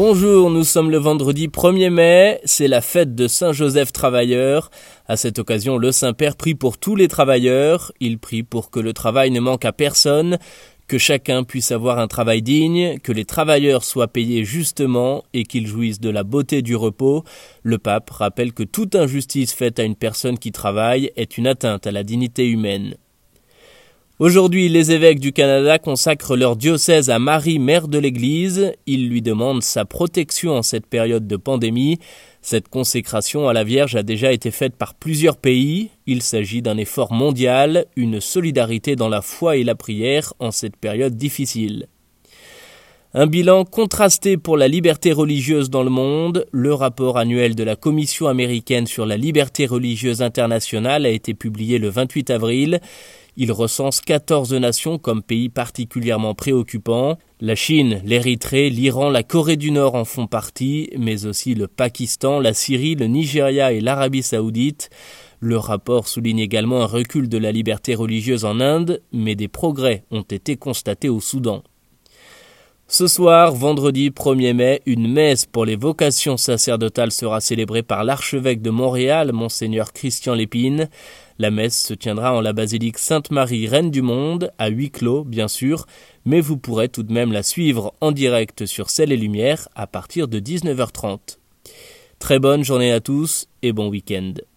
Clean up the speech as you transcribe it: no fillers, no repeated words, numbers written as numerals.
Bonjour, nous sommes le vendredi 1er mai, c'est la fête de Saint-Joseph Travailleur. À cette occasion, le Saint-Père prie pour tous les travailleurs. Il prie pour que le travail ne manque à personne, que chacun puisse avoir un travail digne, que les travailleurs soient payés justement et qu'ils jouissent de la beauté du repos. Le pape rappelle que toute injustice faite à une personne qui travaille est une atteinte à la dignité humaine. Aujourd'hui, les évêques du Canada consacrent leur diocèse à Marie, mère de l'Église. Ils lui demandent sa protection en cette période de pandémie. Cette consécration à la Vierge a déjà été faite par plusieurs pays. Il s'agit d'un effort mondial, une solidarité dans la foi et la prière en cette période difficile. Un bilan contrasté pour la liberté religieuse dans le monde. Le rapport annuel de la Commission américaine sur la liberté religieuse internationale a été publié le 28 avril. Il recense 14 nations comme pays particulièrement préoccupants. La Chine, l'Érythrée, l'Iran, la Corée du Nord en font partie, mais aussi le Pakistan, la Syrie, le Nigeria et l'Arabie saoudite. Le rapport souligne également un recul de la liberté religieuse en Inde, mais des progrès ont été constatés au Soudan. Ce soir, vendredi 1er mai, une messe pour les vocations sacerdotales sera célébrée par l'archevêque de Montréal, Monseigneur Christian Lépine. La messe se tiendra en la basilique Sainte-Marie, Reine du Monde, à huis clos, bien sûr, mais vous pourrez tout de même la suivre en direct sur Ciel et Lumière à partir de 19h30. Très bonne journée à tous et bon week-end.